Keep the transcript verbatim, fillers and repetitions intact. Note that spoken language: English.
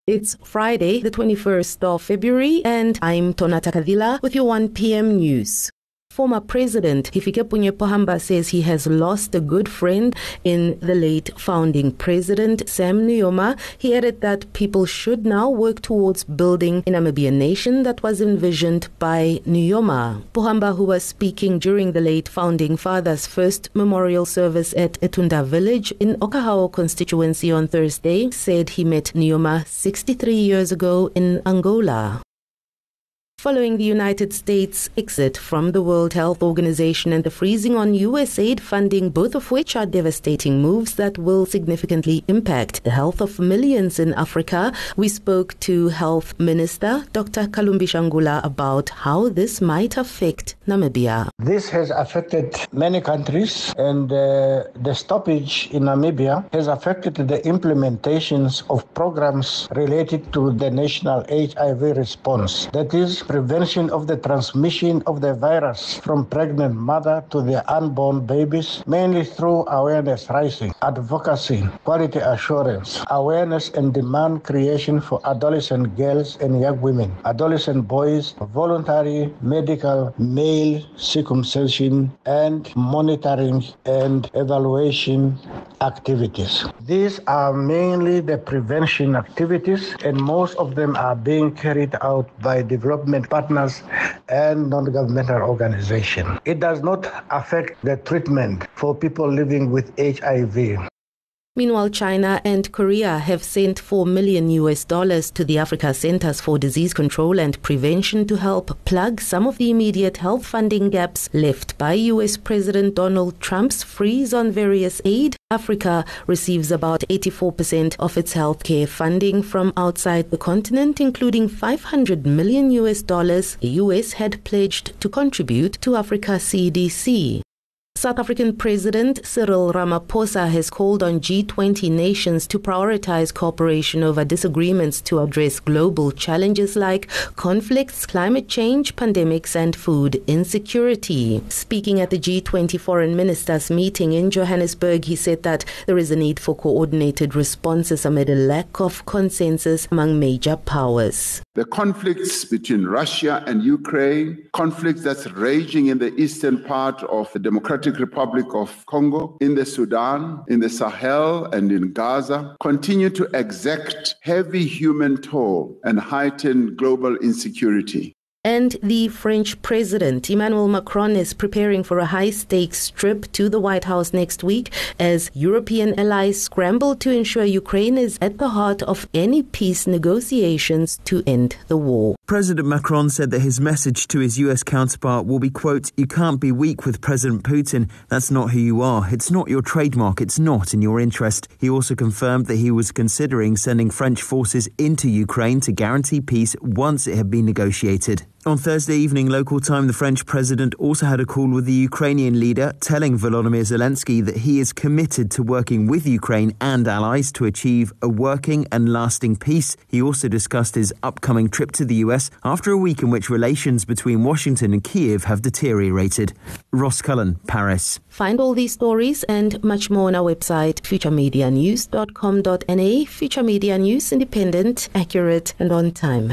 It's Friday, the twenty-first of February, and I'm Tonata Kadila with your one p.m. news. Former President Hifikepunye Pohamba says he has lost a good friend in the late founding president, Sam Nujoma. He added that people should now work towards building a Namibian nation that was envisioned by Nujoma. Pohamba, who was speaking during the late founding father's first memorial service at Etunda village in Okahao constituency on Thursday, said he met Nujoma sixty-three years ago in Angola. Following the United States' exit from the World Health Organization and the freezing on U S aid funding, both of which are devastating moves that will significantly impact the health of millions in Africa, we spoke to Health Minister Doctor Kalumbi Shangula about how this might affect Namibia. This has affected many countries, and uh, the stoppage in Namibia has affected the implementations of programs related to the national H I V response. That is, prevention of the transmission of the virus from pregnant mother to the unborn babies, mainly through awareness raising, advocacy, quality assurance, awareness and demand creation for adolescent girls and young women, adolescent boys, voluntary medical male circumcision, and monitoring and evaluation activities. These are mainly the prevention activities, and most of them are being carried out by development partners and non-governmental organizations. It does not affect the treatment for people living with H I V. Meanwhile, China and Korea have sent four million U S dollars to the Africa Centers for Disease Control and Prevention to help plug some of the immediate health funding gaps left by U S President Donald Trump's freeze on various aid. Africa receives about eighty-four percent of its healthcare funding from outside the continent, including five hundred million U S dollars the U S had pledged to contribute to Africa C D C. South African President Cyril Ramaphosa has called on G twenty nations to prioritize cooperation over disagreements to address global challenges like conflicts, climate change, pandemics, and food insecurity. Speaking at the G twenty foreign ministers meeting in Johannesburg, he said that there is a need for coordinated responses amid a lack of consensus among major powers. The conflicts between Russia and Ukraine, conflicts that's raging in the eastern part of the Democratic Republic of Congo, in the Sudan, in the Sahel, and in Gaza, continue to exact heavy human toll and heighten global insecurity. And the French President Emmanuel Macron is preparing for a high-stakes trip to the White House next week as European allies scramble to ensure Ukraine is at the heart of any peace negotiations to end the war. President Macron said that his message to his U S counterpart will be, quote, "You can't be weak with President Putin. That's not who you are. It's not your trademark. It's not in your interest." He also confirmed that he was considering sending French forces into Ukraine to guarantee peace once it had been negotiated. On Thursday evening, local time, the French president also had a call with the Ukrainian leader, telling Volodymyr Zelensky that he is committed to working with Ukraine and allies to achieve a working and lasting peace. He also discussed his upcoming trip to the U S after a week in which relations between Washington and Kyiv have deteriorated. Ross Cullen, Paris. Find all these stories and much more on our website, future media news dot com dot n a. Future Media News, independent, accurate, and on time.